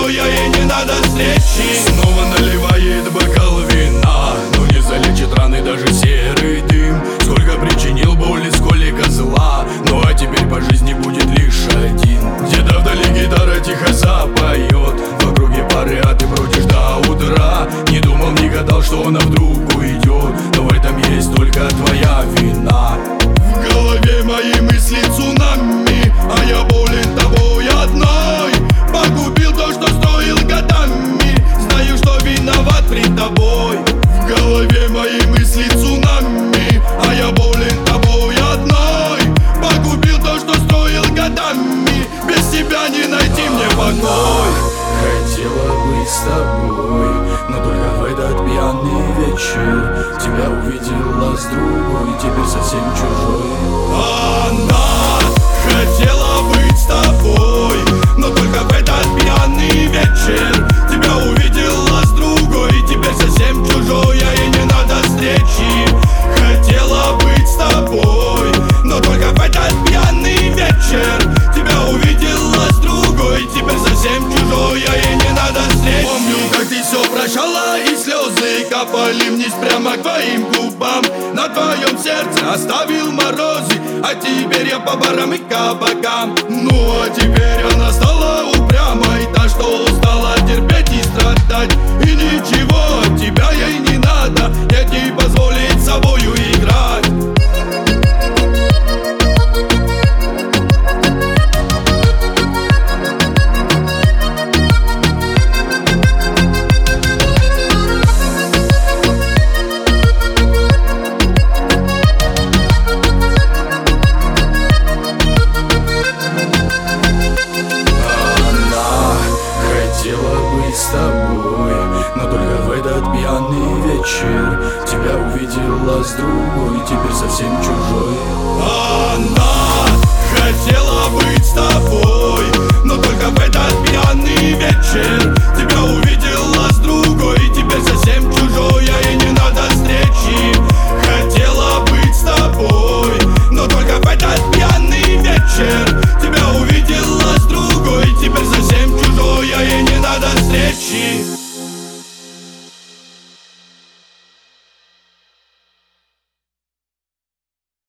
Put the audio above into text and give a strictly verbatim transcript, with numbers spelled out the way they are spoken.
чужой, а ей не надо встречи. Снова наливает бокал вина, но не залечит раны даже серый дым. Сколько причинил боли, сколько зла, ну а теперь по жизни будет лишь один. Где-то вдали гитара тихо запоет, в округе пары, а ты бродишь до утра. Не думал, не гадал, что она вдруг уйдет, но в этом есть только твоя вина. В голове мои мысли цунами, а я болен тобой одной. Погубил то, что строил годами, знаю, что виноват пред тобой. В голове мои мысли цунами, а я болен тобой одной. Погубил то, что строил годами, без тебя не найти мне покой. Хотела быть с тобой, но только в этот пьяный вечер тебя увидела с другой, теперь совсем чужой. Она хотела быть с тобой, но только в этот пьяный вечер тебя увидела с другой, теперь совсем чужой, а ей не надо встречи. Хотела быть с тобой, но только в этот пьяный вечер тебя увидела с другой, теперь совсем чужой, а ей не надо встречи. Помню, как ты все прощала, и слезы капали вниз прямо к твоим губам. На твоем сердце оставил морозы, а теперь я по барам и кабакам. Ну а теперь она стала упрямой, та, что устала терпеть и страдать. И ничего от тебя ей не надо, нет ей позволить собою играть. С тобой, но только в этот пьяный вечер тебя увидела с другой, теперь совсем чужой. Она хотела быть с тобой, но только в этот пьяный вечер тебя увидела с другой, теперь совсем чужой, а ей не надо встречи. Хотела быть с тобой, но только в этот пьяный вечер тебя увидела с другой, теперь совсем чужой, а ей не надо встречи.